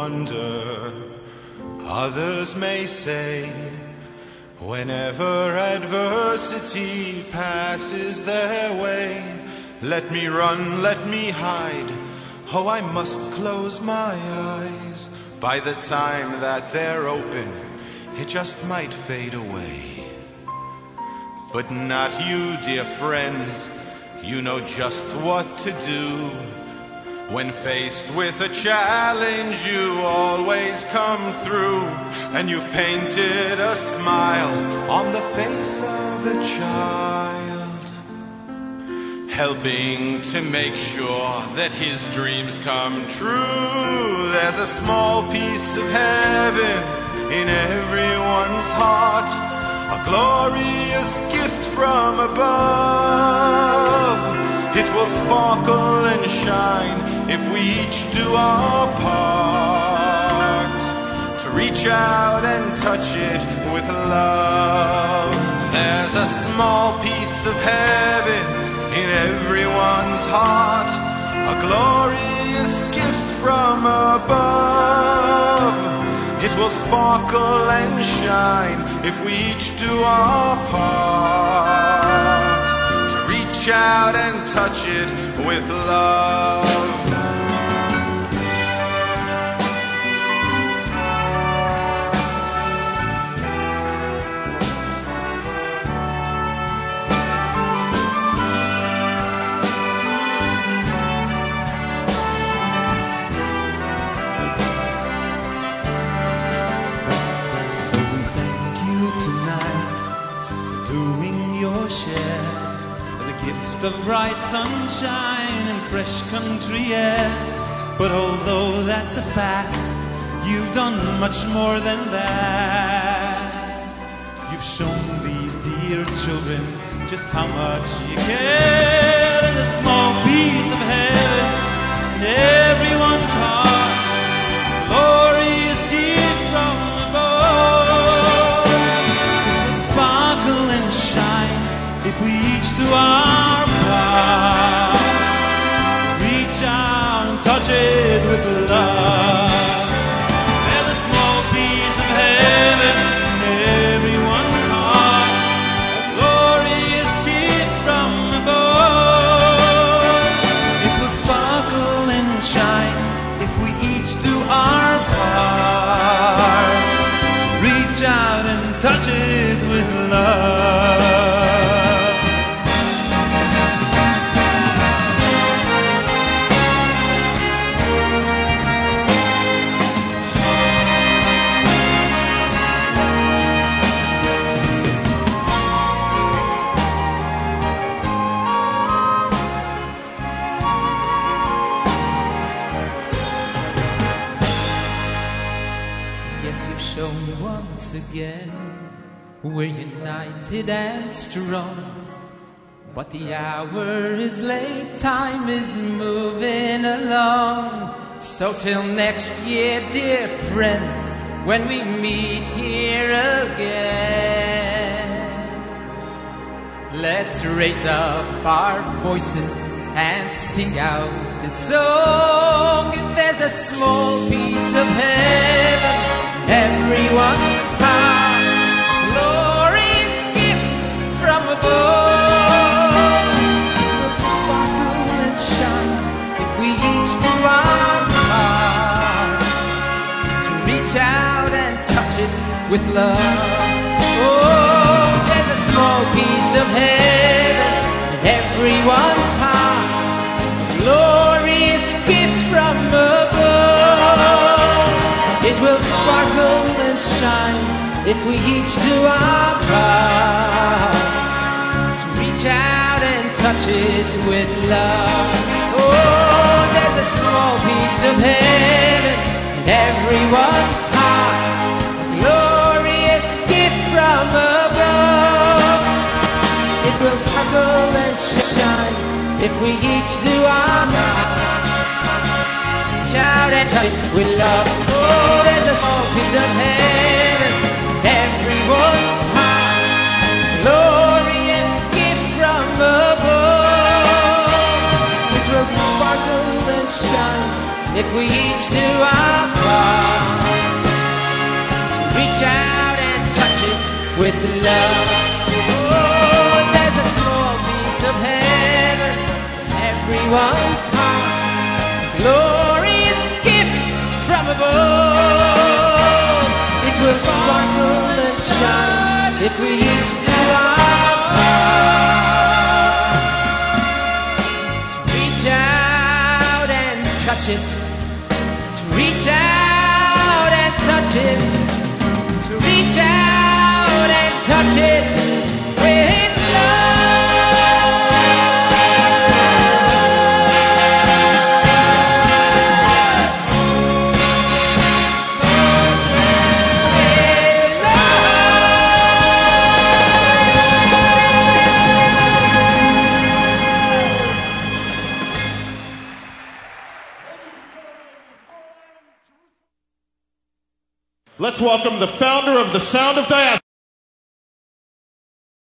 wonder. Others may say, whenever adversity passes their way, let me run, let me hide, oh, I must close my eyes. By the time that they're open, it just might fade away. But not you, dear friends, you know just what to do. When faced with a challenge, you always come through, and you've painted a smile on the face of a child, helping to make sure that his dreams come true. There's a small piece of heaven in everyone's heart, a glorious gift from above. It will sparkle and shine if we each do our part, to reach out and touch it with love. There's a small piece of heaven in everyone's heart, a glorious gift from above. It will sparkle and shine if we each do our part, to reach out and touch it with love. Of bright sunshine and fresh country air. But although that's a fact, you've done much more than that. You've shown these dear children just how much you care. And a small piece of heaven in everyone's heart, glorious gift from above. It will sparkle and shine if we each do our reach out and touch it with love. There's a small piece of heaven in everyone's heart, a glorious gift from above. It will sparkle and shine if we each do our part, reach out and touch it with love. Again, we're united and strong, but the hour is late, time is moving along. So till next year, dear friends, when we meet here again, let's raise up our voices and sing out this song. There's a small piece of heaven everyone's heart, glorious gift from above. It will sparkle and shine if we each do our part, to reach out and touch it with love. Oh, there's a small piece of heaven in everyone's heart, a glorious gift from above. It will sparkle and shine if we each do our part, to reach out and touch it with love. Oh, there's a small piece of heaven in everyone's heart, a glorious gift from above. It will sparkle and shine if we each do our part, shout and touch it with love. Oh, there's a small piece of heaven in everyone's heart, glorious gift from above. It will sparkle and shine if we each do our part. with love. Oh, there's a small piece of heaven in everyone's heart, a glorious gift from above. It will sparkle and shine if we each do our part. To reach out and touch it, to reach out and touch it, to reach out and touch it with Let's welcome the founder of the Sound of Diaspora.